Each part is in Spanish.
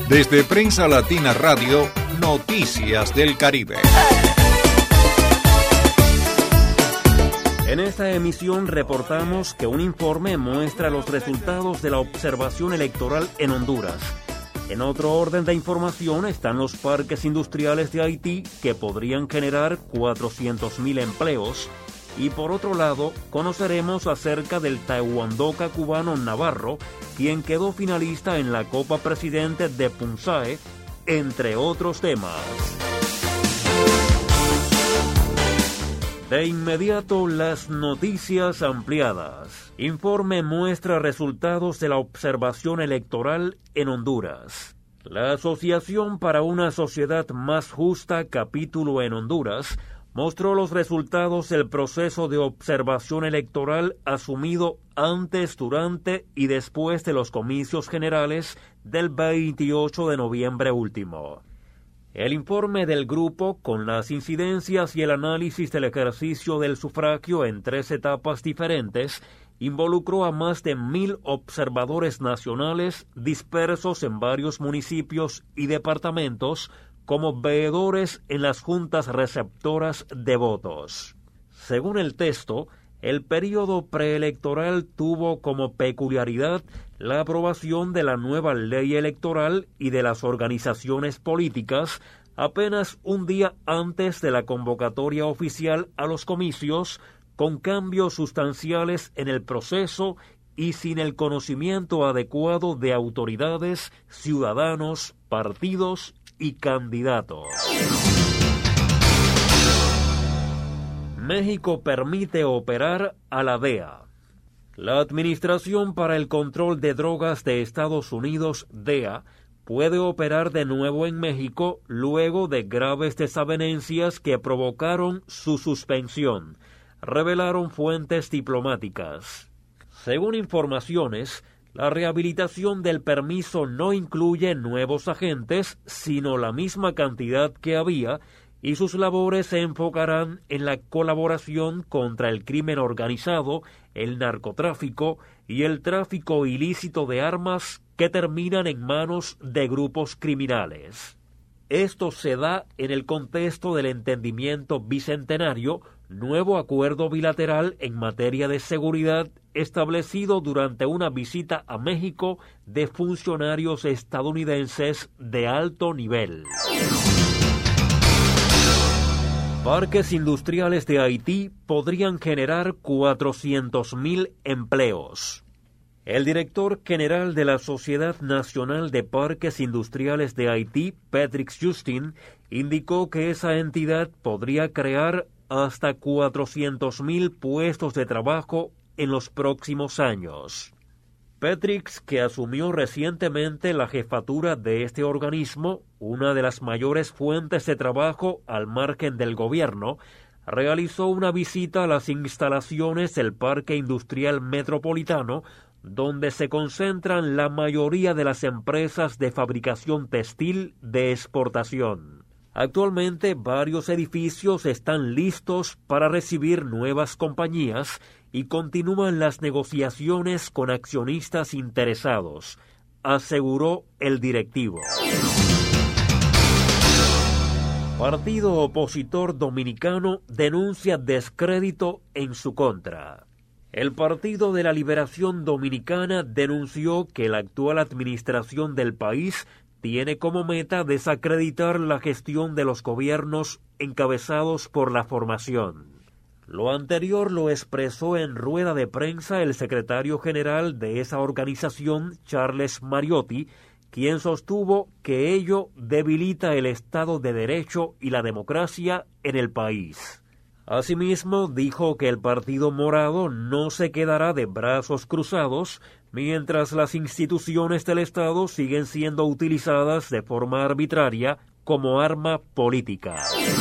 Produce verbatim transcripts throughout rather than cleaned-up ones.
Desde Prensa Latina Radio, Noticias del Caribe. En esta emisión reportamos que un informe muestra los resultados de la observación electoral en Honduras. En otro orden de información están los parques industriales de Haití que podrían generar cuatrocientos mil empleos. Y por otro lado, conoceremos acerca del taekwondoca cubano Navarro, quien quedó finalista en la Copa Presidente de Punzae, entre otros temas. De inmediato, las noticias ampliadas. Informe muestra resultados de la observación electoral en Honduras. La Asociación para una Sociedad Más Justa, capítulo en Honduras, mostró los resultados del proceso de observación electoral asumido antes, durante y después de los comicios generales del veintiocho de noviembre último. El informe del grupo, con las incidencias y el análisis del ejercicio del sufragio en tres etapas diferentes, involucró a más de mil observadores nacionales dispersos en varios municipios y departamentos, como veedores en las juntas receptoras de votos. Según el texto, el período preelectoral tuvo como peculiaridad la aprobación de la nueva ley electoral y de las organizaciones políticas apenas un día antes de la convocatoria oficial a los comicios, con cambios sustanciales en el proceso y sin el conocimiento adecuado de autoridades, ciudadanos, partidos y candidatos. México permite operar a la D E A. La Administración para el Control de Drogas de Estados Unidos, D E A, puede operar de nuevo en México luego de graves desavenencias que provocaron su suspensión, revelaron fuentes diplomáticas. Según informaciones, la rehabilitación del permiso no incluye nuevos agentes, sino la misma cantidad que había, y sus labores se enfocarán en la colaboración contra el crimen organizado, el narcotráfico y el tráfico ilícito de armas que terminan en manos de grupos criminales. Esto se da en el contexto del entendimiento bicentenario, nuevo acuerdo bilateral en materia de seguridad establecido durante una visita a México de funcionarios estadounidenses de alto nivel. Parques industriales de Haití podrían generar cuatrocientos mil empleos. El director general de la Sociedad Nacional de Parques Industriales de Haití, Patrick Justin, indicó que esa entidad podría crear hasta cuatrocientos mil puestos de trabajo en los próximos años. Patrick, que asumió recientemente la jefatura de este organismo, una de las mayores fuentes de trabajo al margen del gobierno, realizó una visita a las instalaciones del Parque Industrial Metropolitano, donde se concentran la mayoría de las empresas de fabricación textil de exportación. Actualmente, varios edificios están listos para recibir nuevas compañías y continúan las negociaciones con accionistas interesados, aseguró el directivo. Partido opositor dominicano denuncia descrédito en su contra. El Partido de la Liberación Dominicana denunció que la actual administración del país tiene como meta desacreditar la gestión de los gobiernos encabezados por la formación. Lo anterior lo expresó en rueda de prensa el secretario general de esa organización, Charles Mariotti, quien sostuvo que ello debilita el Estado de Derecho y la democracia en el país. Asimismo, dijo que el Partido Morado no se quedará de brazos cruzados mientras las instituciones del Estado siguen siendo utilizadas de forma arbitraria como arma política.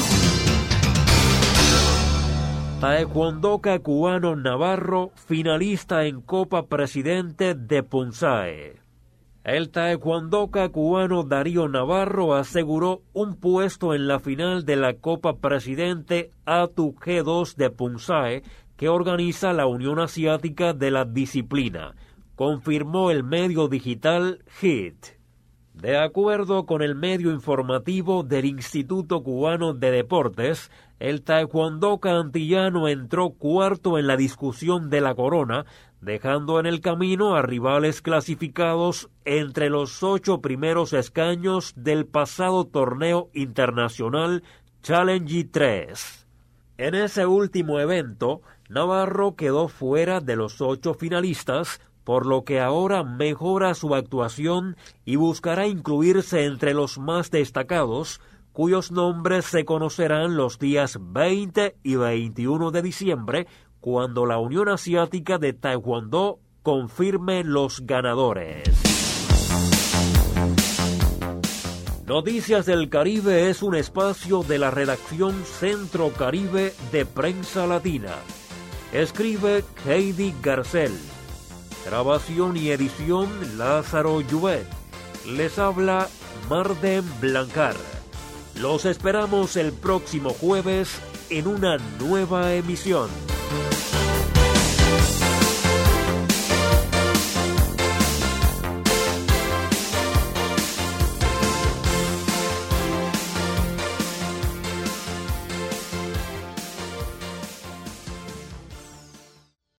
Taekwondoca cubano Navarro, finalista en Copa Presidente de Punzae. El taekwondoca cubano Darío Navarro aseguró un puesto en la final de la Copa Presidente A T U G dos de Punzae, que organiza la Unión Asiática de la Disciplina, confirmó el medio digital Hit. De acuerdo con el medio informativo del Instituto Cubano de Deportes, el taekwondo antillano entró cuarto en la discusión de la corona, dejando en el camino a rivales clasificados entre los ocho primeros escaños del pasado torneo internacional Challenge tres. En ese último evento, Navarro quedó fuera de los ocho finalistas, por lo que ahora mejora su actuación y buscará incluirse entre los más destacados, cuyos nombres se conocerán los días veinte y veintiuno de diciembre, cuando la Unión Asiática de Taekwondo confirme los ganadores. Noticias del Caribe es un espacio de la redacción Centro Caribe de Prensa Latina. Escribe Heidi Garcel. Grabación y edición Lázaro Lluvet. Les habla Marden Blancar. Los esperamos el próximo jueves en una nueva emisión.